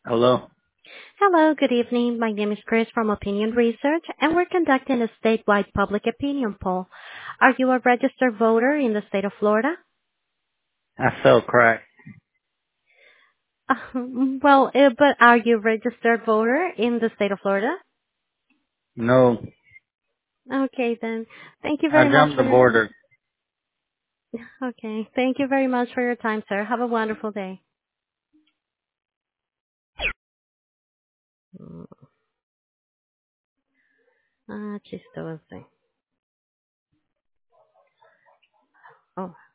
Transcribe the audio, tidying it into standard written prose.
Hello. Hello, good evening. My name is Chris from Opinion Research, and we're conducting a statewide public opinion poll. Are you a registered voter in the state of Florida? I sell crack. But are you a registered voter in the state of Florida? No, Okay, then. Thank you I very much jumped for the your time. border. Okay, thank you very much for your time, sir. Have a wonderful day. Chistoso. Oh.